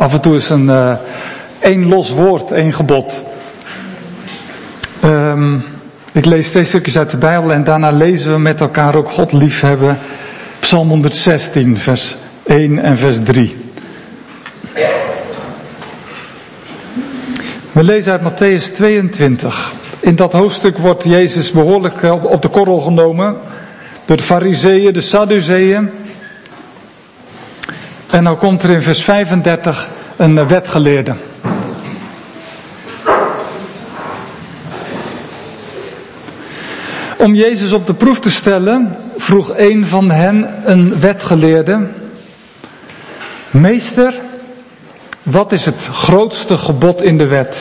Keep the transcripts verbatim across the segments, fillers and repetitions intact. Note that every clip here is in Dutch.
af en toe is een uh, één los woord, één gebod. Um, ik lees twee stukjes uit de Bijbel en daarna lezen we met elkaar ook God liefhebben. Psalm honderdzestien, vers één en vers drie. We lezen uit Mattheüs tweeëntwintig. In dat hoofdstuk wordt Jezus behoorlijk op de korrel genomen door de Farizeeën, de Sadduceeën. En nou komt er in vers vijfendertig een wetgeleerde. Om Jezus op de proef te stellen, vroeg een van hen, een wetgeleerde: Meester, wat is het grootste gebod in de wet?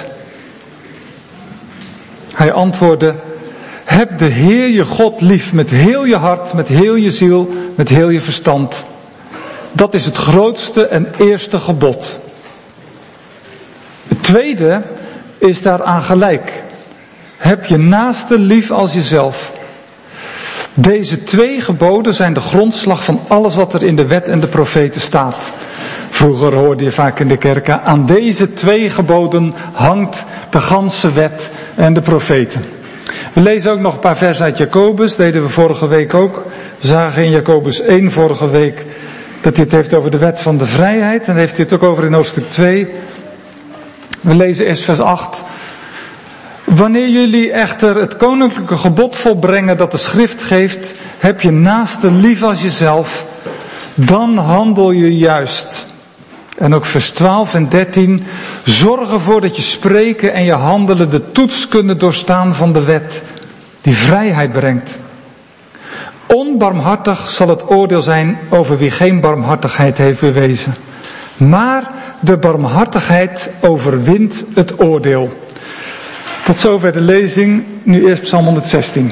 Hij antwoordde: heb de Heer je God lief met heel je hart, met heel je ziel, met heel je verstand. Dat is het grootste en eerste gebod. Het tweede is daaraan gelijk. Heb je naaste lief als jezelf. Deze twee geboden zijn de grondslag van alles wat er in de wet en de profeten staat. Vroeger hoorde je vaak in de kerken: aan deze twee geboden hangt de ganse wet en de profeten. We lezen ook nog een paar versen uit Jacobus, deden we vorige week ook. We zagen in Jacobus één vorige week dat hij het heeft over de wet van de vrijheid. En heeft hij het ook over in hoofdstuk twee. We lezen eerst vers acht. Wanneer jullie echter het koninklijke gebod volbrengen dat de schrift geeft, heb je naaste lief als jezelf, dan handel je juist. En ook vers twaalf en dertien. Zorg ervoor dat je spreken en je handelen de toets kunnen doorstaan van de wet, die vrijheid brengt. Onbarmhartig zal het oordeel zijn over wie geen barmhartigheid heeft bewezen. Maar de barmhartigheid overwint het oordeel. Tot zover de lezing. Nu eerst Psalm honderdzestien.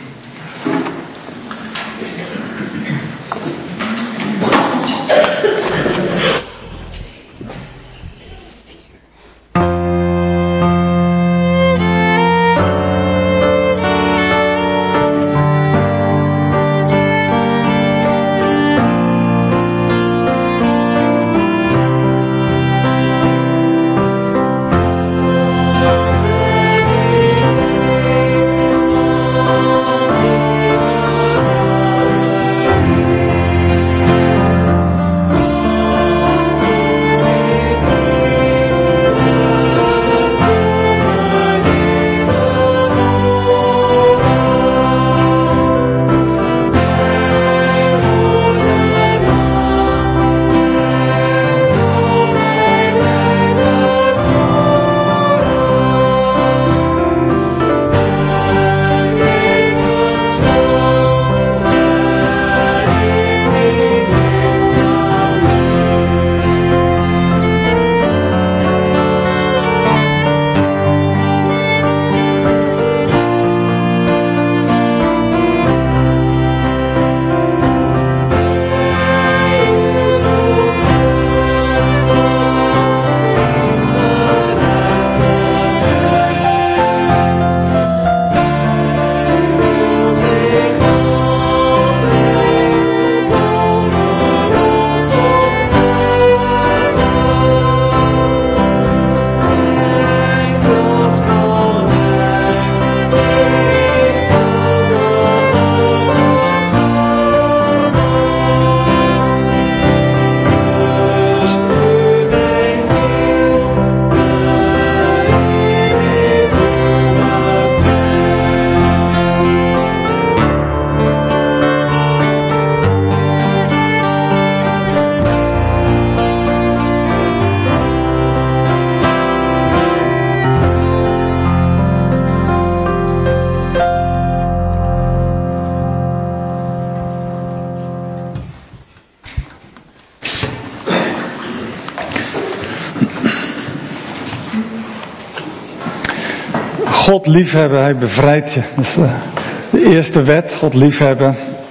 God liefhebben, hij bevrijdt je. Dat is de, de eerste wet, God liefhebben.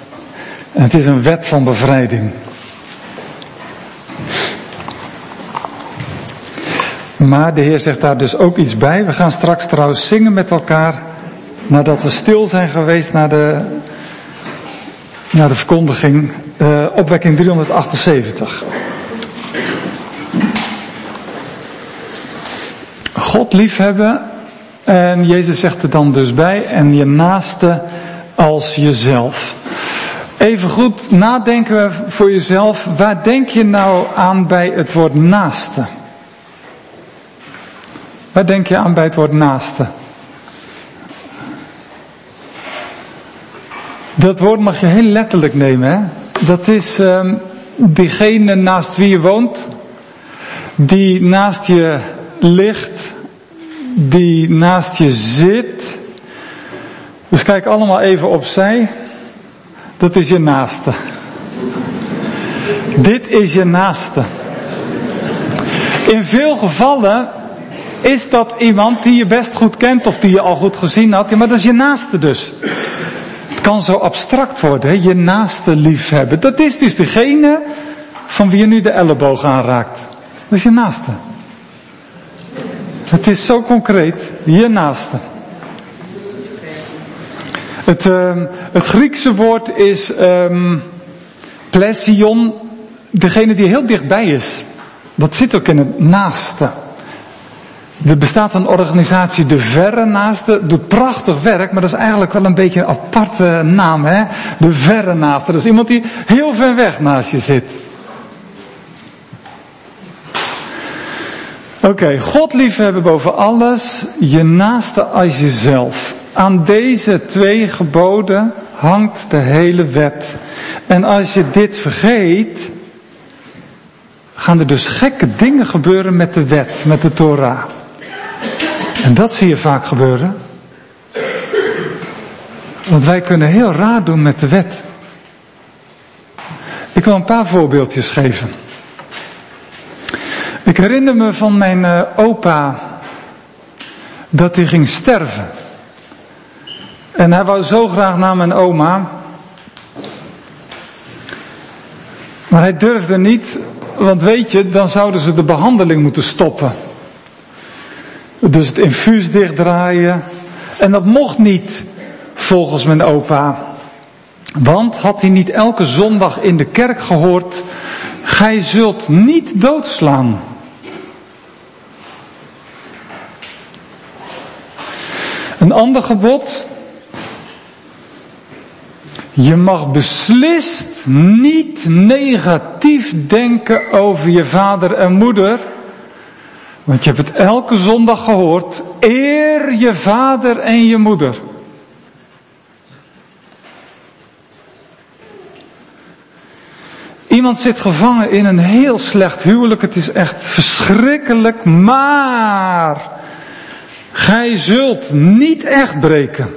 En het is een wet van bevrijding. Maar de Heer zegt daar dus ook iets bij. We gaan straks trouwens zingen met elkaar, nadat we stil zijn geweest naar de, naar de verkondiging, uh, opwekking driehonderdachtenzeventig. God liefhebben. En Jezus zegt er dan dus bij, en je naaste als jezelf. Even goed nadenken voor jezelf. Waar denk je nou aan bij het woord naaste? Waar denk je aan bij het woord naaste? Dat woord mag je heel letterlijk nemen. Hè? Dat is um, diegene naast wie je woont. Die naast je ligt. Die naast je zit. Dus kijk allemaal even opzij. Dat is je naaste. Dit is je naaste. In veel gevallen is dat iemand die je best goed kent of die je al goed gezien had. Maar dat is je naaste dus. Het kan zo abstract worden, hè? Je naaste liefhebben. Dat is dus degene van wie je nu de elleboog aanraakt. Dat is je naaste. Het is zo concreet, je naaste. Het, uh, het Griekse woord is um, plesion, degene die heel dichtbij is. Dat zit ook in het naaste. Er bestaat een organisatie, de Verre Naaste, doet prachtig werk, maar dat is eigenlijk wel een beetje een aparte naam, hè? De Verre Naaste. Dat is iemand die heel ver weg naast je zit. Oké, okay, God liefhebben boven alles, je naaste als jezelf. Aan deze twee geboden hangt de hele wet. En als je dit vergeet, gaan er dus gekke dingen gebeuren met de wet, met de Torah. En dat zie je vaak gebeuren. Want wij kunnen heel raar doen met de wet. Ik wil een paar voorbeeldjes geven. Ik herinner me van mijn uh, opa dat hij ging sterven. En hij wou zo graag naar mijn oma. Maar hij durfde niet, want weet je, dan zouden ze de behandeling moeten stoppen. Dus het infuus dichtdraaien. En dat mocht niet, volgens mijn opa. Want had hij niet elke zondag in de kerk gehoord, gij zult niet doodslaan. Een ander gebod. Je mag beslist niet negatief denken over je vader en moeder. Want je hebt het elke zondag gehoord. Eer je vader en je moeder. Iemand zit gevangen in een heel slecht huwelijk. Het is echt verschrikkelijk. Maar gij zult niet echt breken.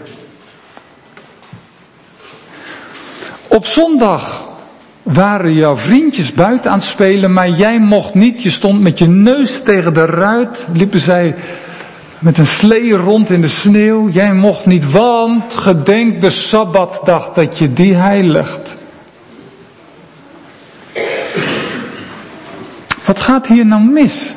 Op zondag waren jouw vriendjes buiten aan het spelen, maar jij mocht niet. Je stond met je neus tegen de ruit. Liepen zij met een slee rond in de sneeuw. Jij mocht niet, want gedenk de Sabbatdag dat je die heiligt. Wat gaat hier nou mis?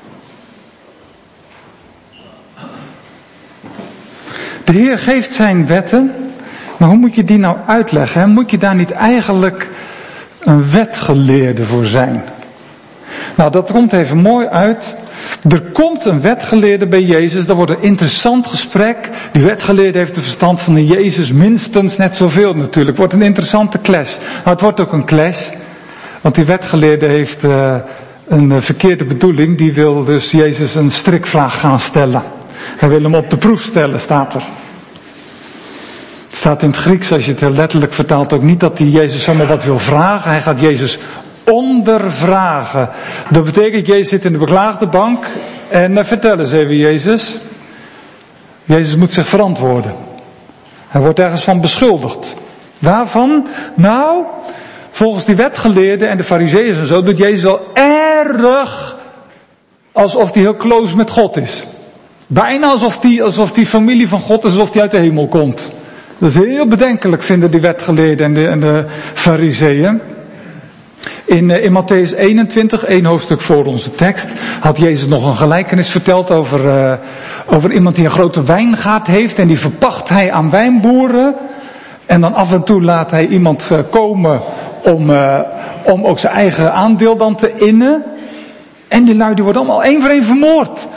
De Heer geeft zijn wetten, maar hoe moet je die nou uitleggen? Hè? Moet je daar niet eigenlijk een wetgeleerde voor zijn? Nou, dat komt even mooi uit. Er komt een wetgeleerde bij Jezus, dat wordt een interessant gesprek. Die wetgeleerde heeft de verstand van de Jezus minstens net zoveel natuurlijk. Het wordt een interessante clash. Nou, het wordt ook een clash, want die wetgeleerde heeft uh, een verkeerde bedoeling. Die wil dus Jezus een strikvraag gaan stellen. Hij wil hem op de proef stellen, staat er. Het staat in het Grieks, als je het letterlijk vertaalt, ook niet dat hij Jezus zomaar wat wil vragen. Hij gaat Jezus ondervragen. Dat betekent, Jezus zit in de beklaagde bank en uh, vertel eens even, Jezus. Jezus moet zich verantwoorden. Hij wordt ergens van beschuldigd. Waarvan? Nou, volgens die wetgeleerden en de farizeeën en zo, doet Jezus wel erg alsof hij heel close met God is. Bijna alsof die, alsof die familie van God is, alsof die uit de hemel komt. Dat is heel bedenkelijk, vinden die wetgeleerden en de, en de farizeeën. In, in Matthäus eenentwintig, één hoofdstuk voor onze tekst, had Jezus nog een gelijkenis verteld over, uh, over iemand die een grote wijngaard heeft en die verpacht hij aan wijnboeren. En dan af en toe laat hij iemand uh, komen om, uh, om ook zijn eigen aandeel dan te innen. En die lui die worden allemaal één voor één vermoord.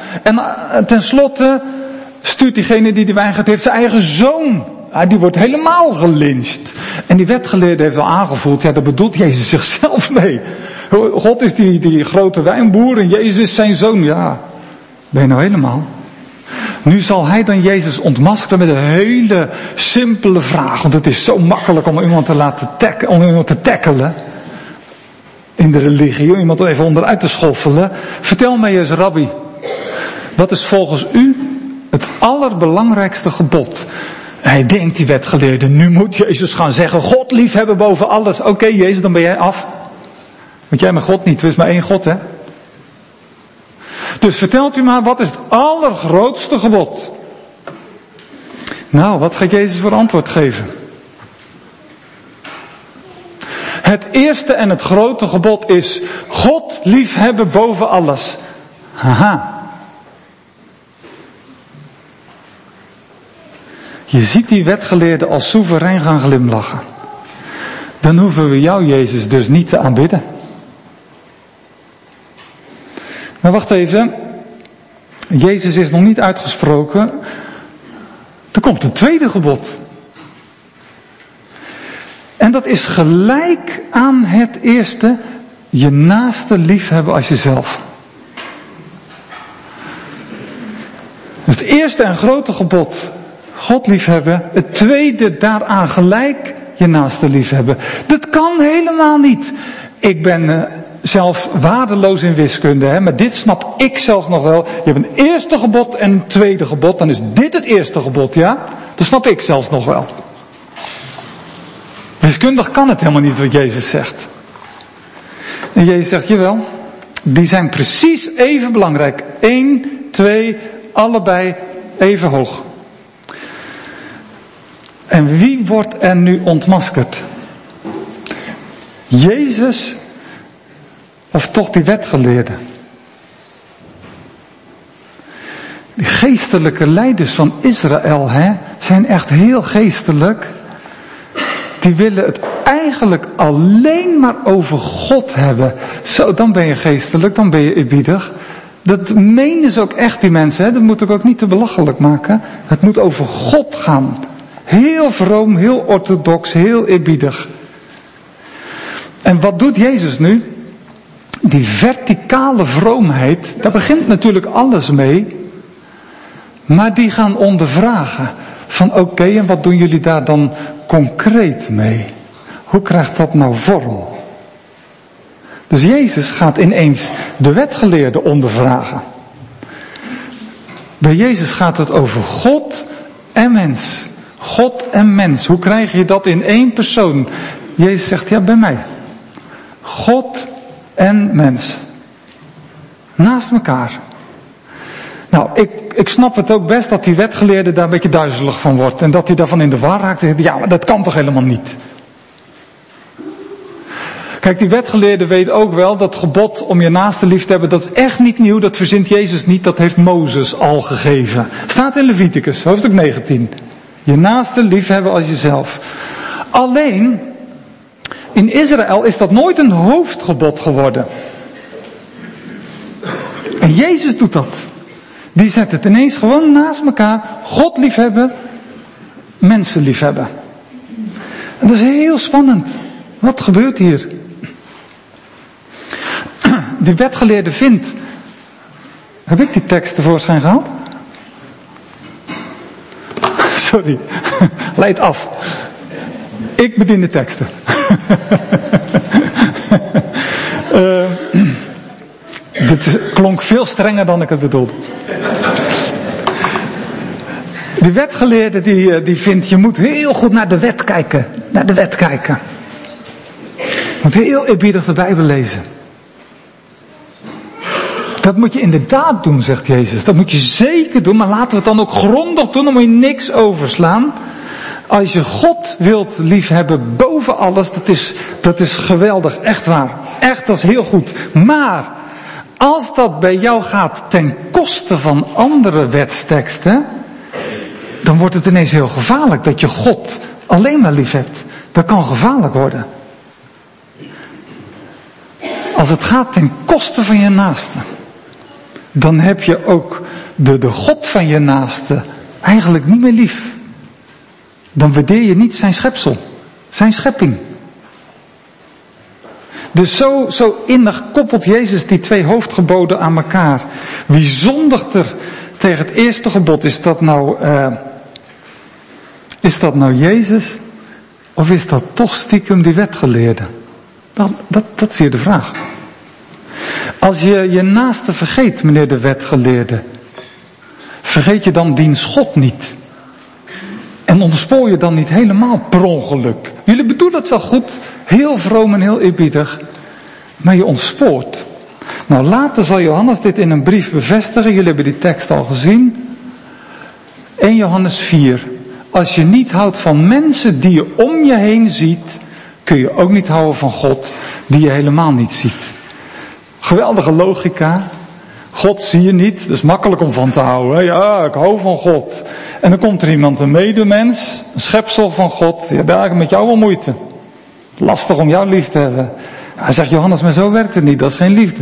En uh, tenslotte stuurt diegene die die weigert heeft zijn eigen zoon. Ja, die wordt helemaal gelyncht. En die wetgeleerde heeft al aangevoeld, ja, daar bedoelt Jezus zichzelf mee. God is die, die grote wijnboer en Jezus is zijn zoon. Ja, ben je nou helemaal? Nu zal hij dan Jezus ontmaskeren met een hele simpele vraag. Want het is zo makkelijk om iemand te laten tack, om iemand te tackelen. In de religie, om iemand even onderuit te schoffelen. Vertel mij eens, rabbi. Wat is volgens u het allerbelangrijkste gebod? Hij denkt, die wetgeleerde, nu moet Jezus gaan zeggen, God liefhebben boven alles. Oké, okay, Jezus, dan ben jij af. Want jij met God niet, er is maar één God, hè. Dus vertelt u maar, wat is het allergrootste gebod? Nou, wat gaat Jezus voor antwoord geven? Het eerste en het grote gebod is God liefhebben boven alles. Haha. Je ziet die wetgeleerden als soeverein gaan glimlachen. Dan hoeven we jou, Jezus, dus niet te aanbidden. Maar wacht even. Jezus is nog niet uitgesproken. Er komt een tweede gebod. En dat is gelijk aan het eerste. Je naaste liefhebben als jezelf. Dus het eerste en grote gebod. God liefhebben. Het tweede daaraan gelijk. Je naaste liefhebben. Dat kan helemaal niet. Ik ben uh, zelf waardeloos in wiskunde. Hè, maar dit snap ik zelfs nog wel. Je hebt een eerste gebod en een tweede gebod. Dan is dit het eerste gebod, ja? Dat snap ik zelfs nog wel. Wiskundig kan het helemaal niet wat Jezus zegt. En Jezus zegt, jawel, die zijn precies even belangrijk. Eén, twee, allebei even hoog. En wie wordt er nu ontmaskerd? Jezus of toch die wetgeleerden? Die geestelijke leiders van Israël, hè, zijn echt heel geestelijk. Die willen het eigenlijk alleen maar over God hebben. Zo, dan ben je geestelijk, dan ben je eerbiedig. Dat menen ze ook echt, die mensen. Hè? Dat moet ik ook niet te belachelijk maken. Het moet over God gaan. Heel vroom, heel orthodox, heel eerbiedig. En wat doet Jezus nu? Die verticale vroomheid, daar begint natuurlijk alles mee. Maar die gaan ondervragen. Van oké, okay, en wat doen jullie daar dan concreet mee? Hoe krijgt dat nou vorm? Dus Jezus gaat ineens de wetgeleerden ondervragen. Bij Jezus gaat het over God en mens. God en mens. Hoe krijg je dat in één persoon? Jezus zegt, ja, bij mij. God en mens. Naast elkaar. Nou, ik, ik snap het ook best dat die wetgeleerde daar een beetje duizelig van wordt. En dat hij daarvan in de war raakt. En zegt, ja, maar dat kan toch helemaal niet? Kijk, die wetgeleerde weet ook wel dat gebod om je naaste lief te hebben, dat is echt niet nieuw. Dat verzint Jezus niet, dat heeft Mozes al gegeven. Staat in Leviticus, hoofdstuk negentien. Je naaste lief hebben als jezelf. Alleen, in Israël is dat nooit een hoofdgebod geworden. En Jezus doet dat. Die zet het ineens gewoon naast elkaar. God liefhebben, mensen liefhebben. En dat is heel spannend. Wat gebeurt hier? Die wetgeleerde vindt. Heb ik die tekst tevoorschijn gehaald? Sorry. Leid af. Ik bedien de teksten. uh, dit klonk veel strenger dan ik het bedoelde. Die wetgeleerde die, die vindt, je moet heel goed naar de wet kijken. Naar de wet kijken. Je moet heel eerbiedig de Bijbel lezen. Dat moet je inderdaad doen, zegt Jezus. Dat moet je zeker doen, maar laten we het dan ook grondig doen. Dan moet je niks overslaan. Als je God wilt liefhebben boven alles, dat is, dat is geweldig, echt waar. Echt, dat is heel goed. Maar, als dat bij jou gaat ten koste van andere wetsteksten, dan wordt het ineens heel gevaarlijk dat je God alleen maar lief hebt. Dat kan gevaarlijk worden. Als het gaat ten koste van je naaste. dan heb je ook de, de God van je naaste eigenlijk niet meer lief. Dan waardeer je niet zijn schepsel, zijn schepping. Dus zo, zo innig koppelt Jezus die twee hoofdgeboden aan elkaar. Wie zondigt er tegen het eerste gebod? Is dat nou, uh, is dat nou Jezus? Of is dat toch stiekem die wetgeleerde? Dat, dat, dat is hier de vraag. Als je je naaste vergeet, meneer de wetgeleerde, vergeet je dan diens God niet? En ontspoor je dan niet helemaal per ongeluk? Jullie bedoelen het wel goed, heel vroom en heel eerbiedig, maar je ontspoort. Nou, later zal Johannes dit in een brief bevestigen. Jullie hebben die tekst al gezien. Eerste Johannes vier. Als je niet houdt van mensen die je om je heen ziet, kun je ook niet houden van God die je helemaal niet ziet. Geweldige logica. God zie je niet, dat is makkelijk om van te houden. Ja, ik hou van God. En dan komt er iemand, een medemens, een schepsel van God. Ja, daar heb ik met jou wel moeite. Lastig om jou lief te hebben. Hij zegt, Johannes, maar zo werkt het niet, dat is geen liefde.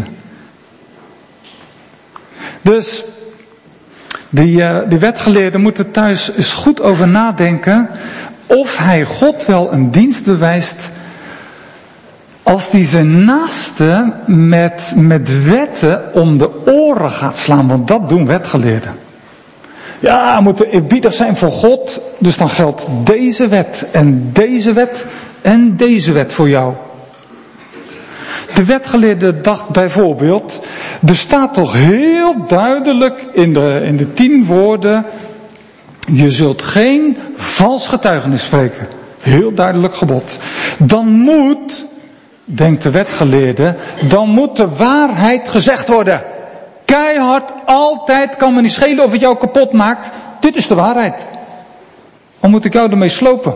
Dus, die, uh, die wetgeleerden moeten thuis eens goed over nadenken of hij God wel een dienst bewijst als die zijn naaste met, met wetten om de oren gaat slaan, want dat doen wetgeleerden. Ja, we moeten eerbiedig zijn voor God, dus dan geldt deze wet en deze wet en deze wet voor jou. De wetgeleerde dacht bijvoorbeeld, er staat toch heel duidelijk in de, in de tien woorden, je zult geen vals getuigenis spreken. Heel duidelijk gebod. Dan moet, denkt de wetgeleerde, dan moet de waarheid gezegd worden. Keihard, altijd, kan me niet schelen of het jou kapot maakt. Dit is de waarheid. Of moet ik jou ermee slopen?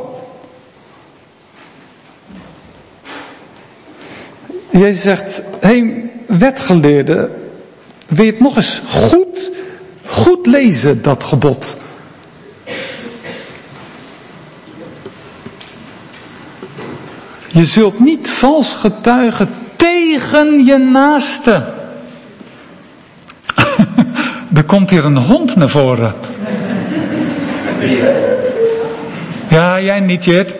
Jezus zegt, hé, hey, wetgeleerde, wil je het nog eens goed, goed lezen, dat gebod? Je zult niet vals getuigen tegen je naaste. Er komt hier een hond naar voren. Ja, jij niet, Jet.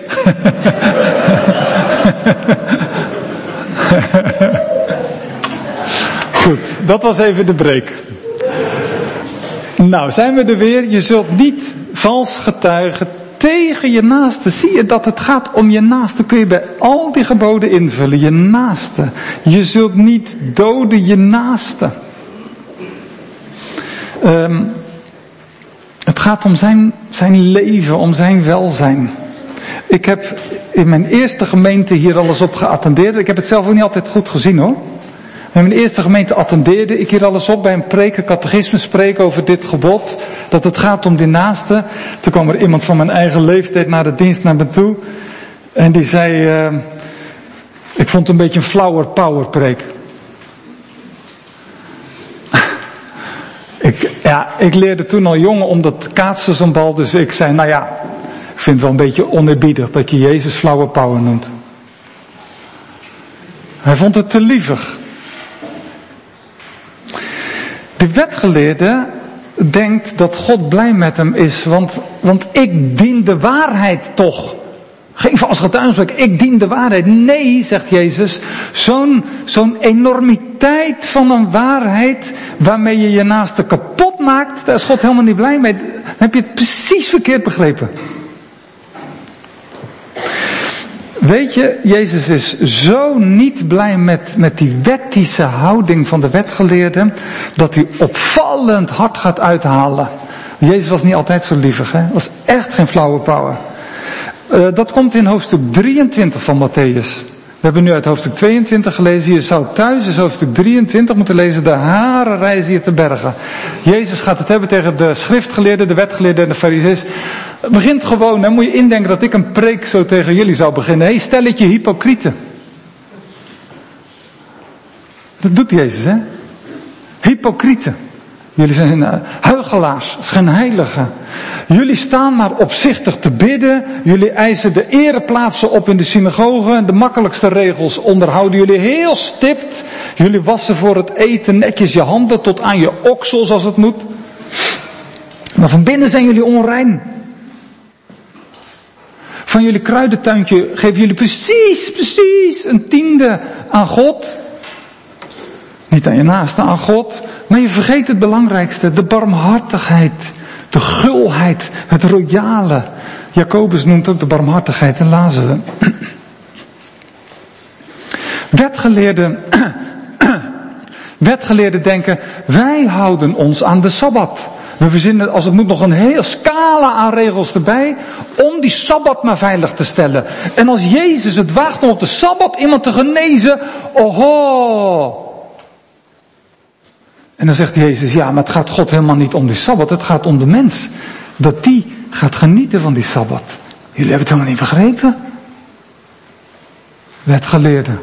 Goed, dat was even de break. Nou, zijn we er weer. Je zult niet vals getuigen tegen je naaste. Zie je dat het gaat om je naaste? Kun je bij al die geboden invullen. Je naaste. Je zult niet doden je naaste. Um, het gaat om zijn, zijn leven, om zijn welzijn. Ik heb in mijn eerste gemeente hier alles op geattendeerd. Ik heb het zelf ook niet altijd goed gezien, hoor. In mijn eerste gemeente attendeerde ik hier alles op bij een preken, catechisme spreken over dit gebod. Dat het gaat om die naaste. Toen kwam er iemand van mijn eigen leeftijd na de dienst naar me toe. En die zei, uh, ik vond het een beetje een flower power preek. ik, ja, ik leerde toen al jongen om dat kaatsen zo'n bal. Dus ik zei, nou ja, ik vind het wel een beetje oneerbiedig dat je Jezus flower power noemt. Hij vond het te lievig. De wetgeleerde denkt dat God blij met hem is, want, want ik dien de waarheid toch. Geen vals getuigenis, ik dien de waarheid. Nee, zegt Jezus, zo'n, zo'n enormiteit van een waarheid waarmee je je naaste kapot maakt, daar is God helemaal niet blij mee. Dan heb je het precies verkeerd begrepen. Weet je, Jezus is zo niet blij met, met die wettische houding van de wetgeleerden, dat hij opvallend hard gaat uithalen. Jezus was niet altijd zo lievig, hè? Was echt geen flauwe power. Uh, dat komt in hoofdstuk drieëntwintig van Mattheüs. We hebben nu uit hoofdstuk tweeëntwintig gelezen. Je zou thuis in hoofdstuk drieëntwintig moeten lezen. De haren rijzen je te bergen. Jezus gaat het hebben tegen de schriftgeleerden, de wetgeleerden en de farizeeën. Het begint gewoon, hè, moet je indenken dat ik een preek zo tegen jullie zou beginnen. Hé, hey, stelletje hypocrieten. Dat doet Jezus, hè. Hypocrieten. Jullie zijn uh, huichelaars, schijnheiligen. Jullie staan maar opzichtig te bidden. Jullie eisen de ereplaatsen op in de synagogen. De makkelijkste regels onderhouden jullie heel stipt. Jullie wassen voor het eten netjes je handen tot aan je oksels als het moet. Maar van binnen zijn jullie onrein. Van jullie kruidentuintje geven jullie precies, precies een tiende aan God. Niet aan je naaste, aan God. Maar je vergeet het belangrijkste. De barmhartigheid. De gulheid. Het royale. Jacobus noemt ook de barmhartigheid en Lazarus. Wetgeleerden, wetgeleerden denken, wij houden ons aan de Sabbat. We verzinnen als het moet nog een hele scala aan regels erbij om die Sabbat maar veilig te stellen. En als Jezus het waagt om op de Sabbat iemand te genezen, oho. En dan zegt Jezus, ja, maar het gaat God helemaal niet om die Sabbat, het gaat om de mens. Dat die gaat genieten van die Sabbat. Jullie hebben het helemaal niet begrepen. Wetgeleerden.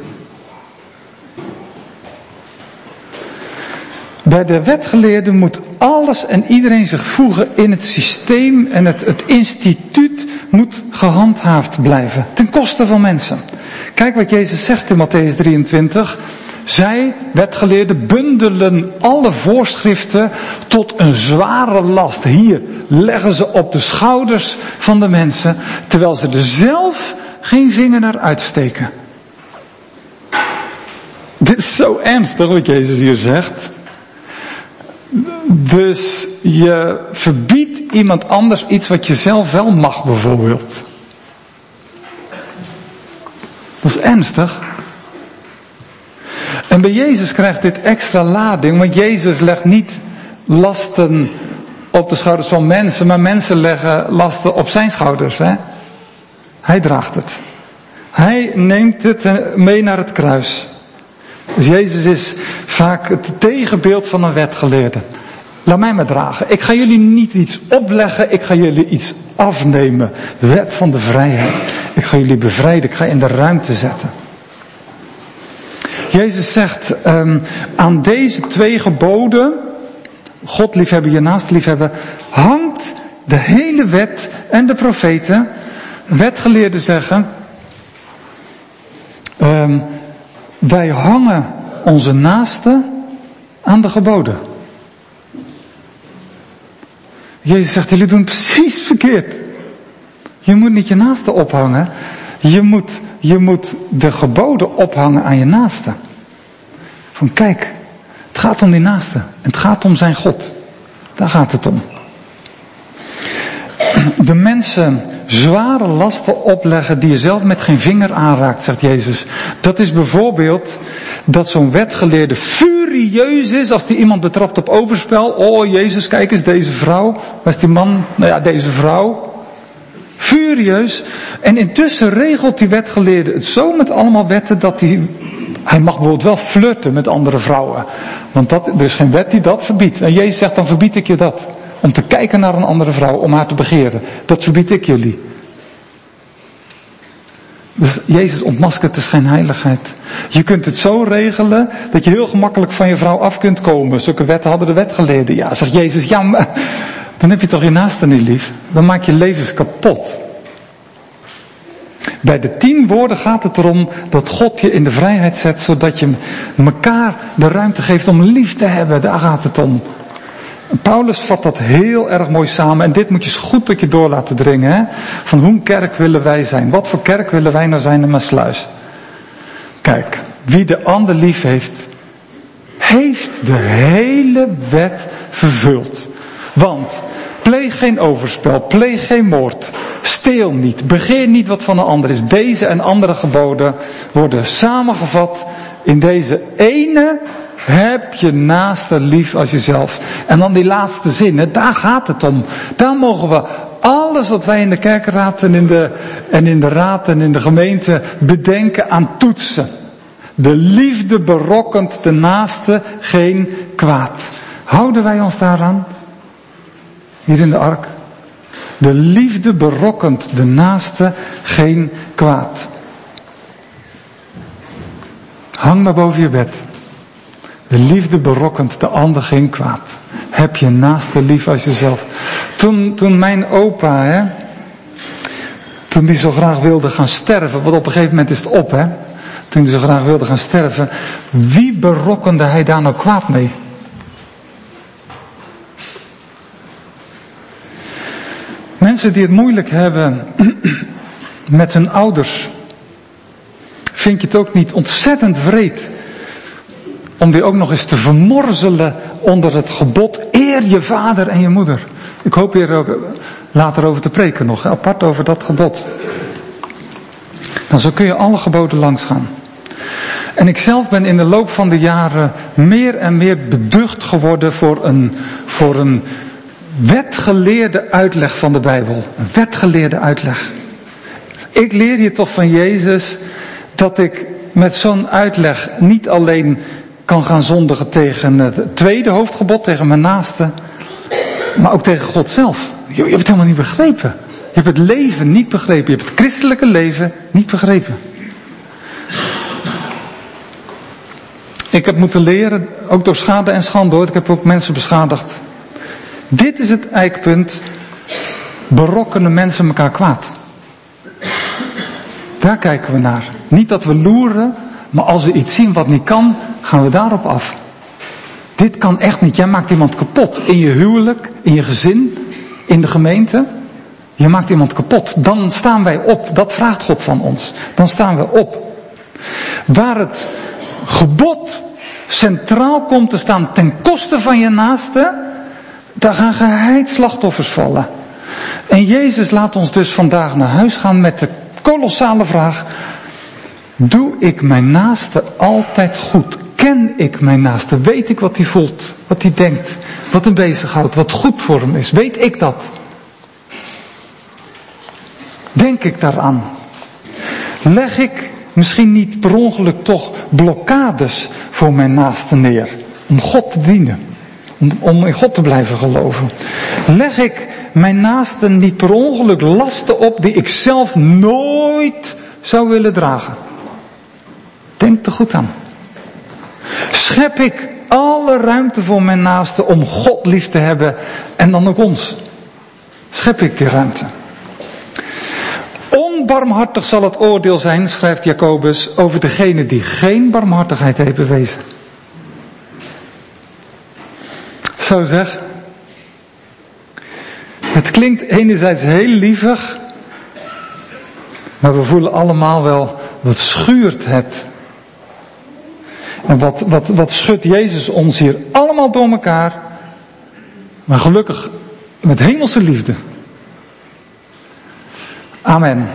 Bij de wetgeleerden moet alles en iedereen zich voegen in het systeem en het, het instituut moet gehandhaafd blijven. Ten koste van mensen. Kijk wat Jezus zegt in Mattheüs drieëntwintig. Zij, wetgeleerden, bundelen alle voorschriften tot een zware last. Hier leggen ze op de schouders van de mensen, terwijl ze er zelf geen vinger naar uitsteken. Dit is zo ernstig wat Jezus hier zegt. Dus je verbiedt iemand anders iets wat je zelf wel mag bijvoorbeeld. Dat is ernstig. En bij Jezus krijgt dit extra lading, want Jezus legt niet lasten op de schouders van mensen, maar mensen leggen lasten op zijn schouders. Hè? Hij draagt het. Hij neemt het mee naar het kruis. Dus Jezus is vaak het tegenbeeld van een wetgeleerde. Laat mij maar dragen. Ik ga jullie niet iets opleggen, ik ga jullie iets afnemen. Wet van de vrijheid. Ik ga jullie bevrijden, ik ga in de ruimte zetten. Jezus zegt, um, aan deze twee geboden, God liefhebben, je naast liefhebben, hangt de hele wet en de profeten. Wetgeleerden zeggen, um, wij hangen onze naaste aan de geboden. Jezus zegt, jullie doen precies verkeerd. Je moet niet je naaste ophangen. Je moet, je moet de geboden ophangen aan je naaste. Van kijk, het gaat om die naaste. Het gaat om zijn God. Daar gaat het om. De mensen zware lasten opleggen die je zelf met geen vinger aanraakt, zegt Jezus. Dat is bijvoorbeeld dat zo'n wetgeleerde furieus is als die iemand betrapt op overspel. Oh Jezus, kijk eens deze vrouw. Waar is die man? Nou ja, deze vrouw. Furieus. En intussen regelt die wetgeleerde het zo met allemaal wetten dat hij... Hij mag bijvoorbeeld wel flirten met andere vrouwen. Want dat, er is geen wet die dat verbiedt. En Jezus zegt, dan verbied ik je dat. Om te kijken naar een andere vrouw, om haar te begeren. Dat verbied ik jullie. Dus Jezus ontmaskert de schijnheiligheid. Je kunt het zo regelen dat je heel gemakkelijk van je vrouw af kunt komen. Zulke wetten hadden de wetgeleerden. Ja, zegt Jezus, ja, maar dan heb je toch je naaste niet lief. Dan maak je levens kapot. Bij de tien woorden gaat het erom dat God je in de vrijheid zet, zodat je elkaar de ruimte geeft om lief te hebben. Daar gaat het om. Paulus vat dat heel erg mooi samen en dit moet je goed tot je door laten dringen. Hè? Van hoe kerk willen wij zijn? Wat voor kerk willen wij nou zijn in Maassluis? Kijk, wie de ander lief heeft, heeft de hele wet vervuld. Want pleeg geen overspel, pleeg geen moord, steel niet, begeer niet wat van een ander is. Deze en andere geboden worden samengevat in deze ene: heb je naaste lief als jezelf. En dan die laatste zin, hè, daar gaat het om. Daar mogen we alles wat wij in de kerkenraad en in de, en in de raad en in de gemeente bedenken aan toetsen. De liefde berokkent de naaste geen kwaad. Houden wij ons daaraan? Hier in de ark. De liefde berokkent de naaste geen kwaad. Hang maar boven je bed. De liefde berokkent de ander geen kwaad. Heb je naaste lief als jezelf. Toen, toen mijn opa, hè, toen die zo graag wilde gaan sterven, want op een gegeven moment is het op, hè. Toen hij zo graag wilde gaan sterven, wie berokkende hij daar nou kwaad mee? Mensen die het moeilijk hebben met hun ouders, vind je het ook niet ontzettend wreed om die ook nog eens te vermorzelen onder het gebod, eer je vader en je moeder. Ik hoop hier ook later over te preken nog, apart over dat gebod. Dan zo kun je alle geboden langs gaan. En ik zelf ben in de loop van de jaren meer en meer beducht geworden voor een, voor een wetgeleerde uitleg van de Bijbel. Een wetgeleerde uitleg. Ik leer hier toch van Jezus dat ik met zo'n uitleg niet alleen kan gaan zondigen tegen het tweede hoofdgebod, tegen mijn naaste, maar ook tegen God zelf. Je hebt het helemaal niet begrepen. Je hebt het leven niet begrepen. Je hebt het christelijke leven niet begrepen. Ik heb moeten leren, ook door schade en schande hoor, ik heb ook mensen beschadigd. Dit is het eikpunt, berokkenen mensen elkaar kwaad. Daar kijken we naar. Niet dat we loeren, maar als we iets zien wat niet kan, gaan we daarop af. Dit kan echt niet. Jij maakt iemand kapot. In je huwelijk, in je gezin, in de gemeente. Je maakt iemand kapot. Dan staan wij op. Dat vraagt God van ons. Dan staan we op. Waar het gebod centraal komt te staan ten koste van je naaste, daar gaan geheid slachtoffers vallen. En Jezus laat ons dus vandaag naar huis gaan met de kolossale vraag: doe ik mijn naaste altijd goed? Ken ik mijn naaste? Weet ik wat hij voelt? Wat hij denkt? Wat hem bezighoudt? Wat goed voor hem is? Weet ik dat? Denk ik daaraan? Leg ik misschien niet per ongeluk toch blokkades voor mijn naaste neer? Om God te dienen. Om, om in God te blijven geloven. Leg ik mijn naaste niet per ongeluk lasten op die ik zelf nooit zou willen dragen? Denk er goed aan. Schep ik alle ruimte voor mijn naaste om God lief te hebben en dan ook ons? Schep ik die ruimte? Onbarmhartig zal het oordeel zijn, schrijft Jacobus, over degene die geen barmhartigheid heeft bewezen. Zo zeg. Het klinkt enerzijds heel lievig, maar we voelen allemaal wel, wat schuurt het. En wat, wat, wat schudt Jezus ons hier allemaal door elkaar, maar gelukkig met hemelse liefde. Amen.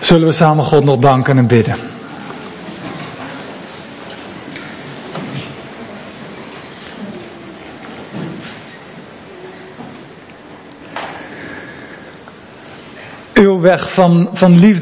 Zullen we samen God nog danken en bidden. Uw weg van, van liefde